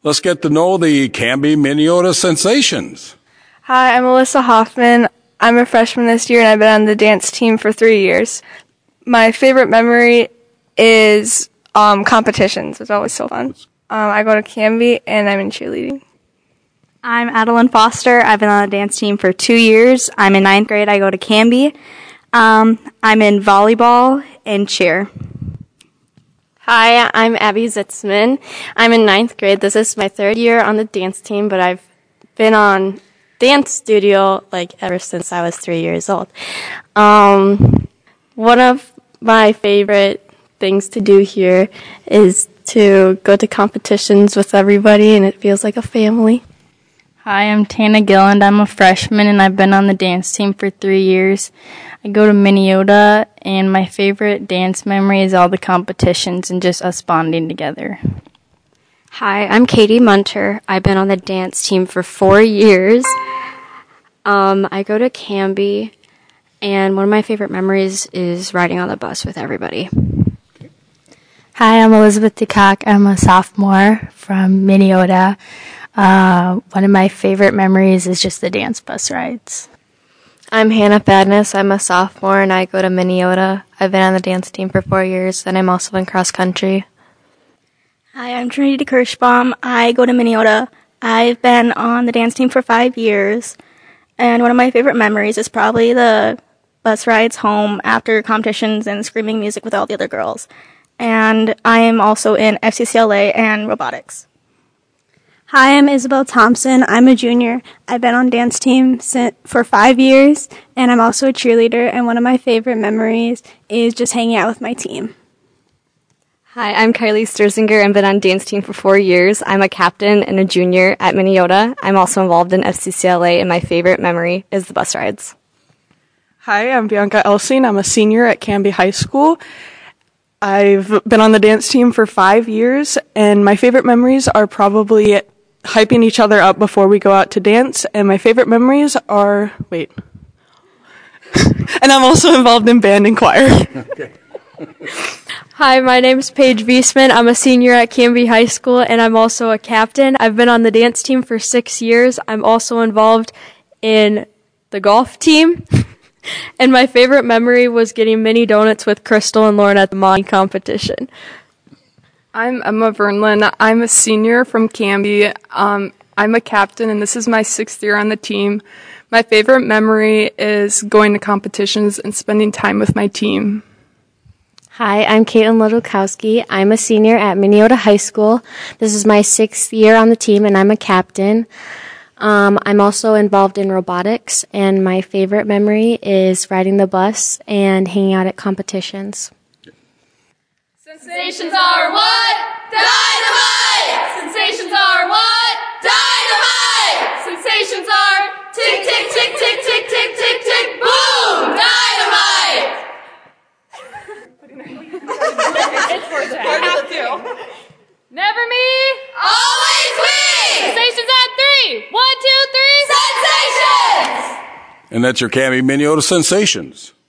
Let's get to know the Canby Minneota Sensations. Hi, I'm Alyssa Hoffman. I'm a freshman this year, and I've been on the dance team for 3 years. My favorite memory is competitions. It's always so fun. I go to Canby, and I'm in cheerleading. I'm Adeline Foster. I've been on the dance team for 2 years. I'm in 9th grade. I go to Canby. I'm in volleyball and cheer. Hi, I'm Abby Zitzman. I'm in 9th grade. This is my 3rd year on the dance team, but I've been on dance studio ever since I was 3 years old. One of my favorite things to do here is to go to competitions with everybody, and it feels like a family. Hi, I'm Tana Gilland. I'm a freshman, and I've been on the dance team for 3 years. I go to Minneota, and my favorite dance memory is all the competitions and just us bonding together. Hi, I'm Katie Munter. I've been on the dance team for 4 years. I go to Canby, and one of my favorite memories is riding on the bus with everybody. Hi, I'm Elizabeth DeCock. I'm a sophomore from Minneota. One of my favorite memories is just the dance bus rides. I'm Hannah Fadness. I'm a sophomore, and I go to Minneota. I've been on the dance team for 4 years, and I'm also in cross country. Hi, I'm Trinity Kirschbaum. I go to Minneota. I've been on the dance team for 5 years, and one of my favorite memories is probably the bus rides home after competitions and screaming music with all the other girls. And I am also in FCCLA and robotics. Hi, I'm Isabel Thompson. I'm a junior. I've been on dance team for 5 years, and I'm also a cheerleader, and one of my favorite memories is just hanging out with my team. Hi, I'm Kylie Sturzinger. I've been on dance team for 4 years. I'm a captain and a junior at Minneota. I'm also involved in FCCLA, and my favorite memory is the bus rides. Hi, I'm Bianca Elsing. I'm a senior at Canby High School. I've been on the dance team for 5 years, and my favorite memories are probably hyping each other up before we go out to dance, and my favorite memories are, and I'm also involved in band and choir. Okay. Hi, my name is Paige Wiesman. I'm a senior at Canby High School, and I'm also a captain. I've been on the dance team for 6 years. I'm also involved in the golf team. And my favorite memory was getting mini donuts with Crystal and Lauren at the Monty competition. I'm Emma Vernlin. I'm a senior from Canby. I'm a captain, and this is my 6th year on the team. My favorite memory is going to competitions and spending time with my team. Hi, I'm Caitlin Ludwikowski. I'm a senior at Minneota High School. This is my 6th year on the team, and I'm a captain. I'm also involved in robotics, and my favorite memory is riding the bus and hanging out at competitions. Sensations are what? Dynamite! Sensations are what? Dynamite! Sensations are tick, tick, tick, tick, tick, tick, tick, tick, boom! Dynamite! It's for that. I have to. Never me. Always we! Sensations at 3. 1, 2, 3. Sensations! And that's your Canby Minneota Sensations.